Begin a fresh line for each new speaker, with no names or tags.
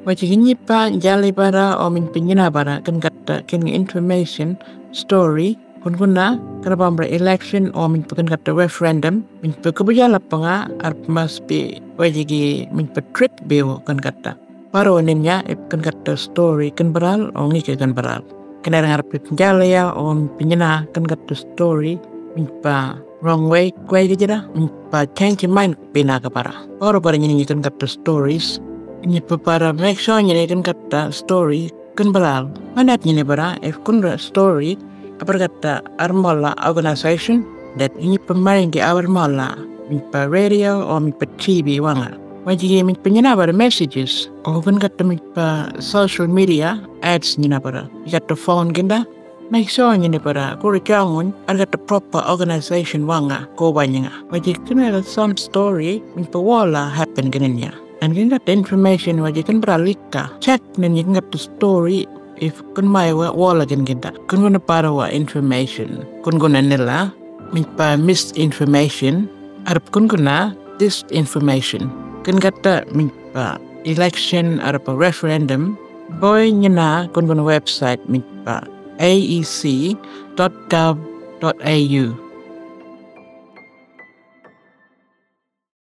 Wajiginyi pa jali bara o min pinyina bara kan kata kin information story kun kuna karabambra election o min kan kata referendum min pekubujala panga ar must be wajigi min trip bill kan kata paro ninya kan kata story kan beral o ngike kan beral kena ngarap pinjala ya o pinyina kan kata story min pa wrong way kwe jira min pa change your mind pina ka para paro para nyini kan kata stories ini para make sure ni kan kata story kan beral manat ni bara if kun story apa kata armala organization that ini pemain di awal mala min pa radio o min pa TV wanga wajigi min penyana bara messages o kan kata min pa social media ads ni bara kata phone ginda make sure ni bara ko recangun ada kata proper organization wanga ko banyanga wajigi kena some story min pa wala happen gananya. And you got the information where you can bralika. Check then you can get the story if kun mai wall again get that. Kun gonna parawa information. Kun gonna nila pa misinformation. Arab kun gonna disinformation. Kun gata pa election arab referendum. Boy nyana kun gonna website pa aec.gov.au.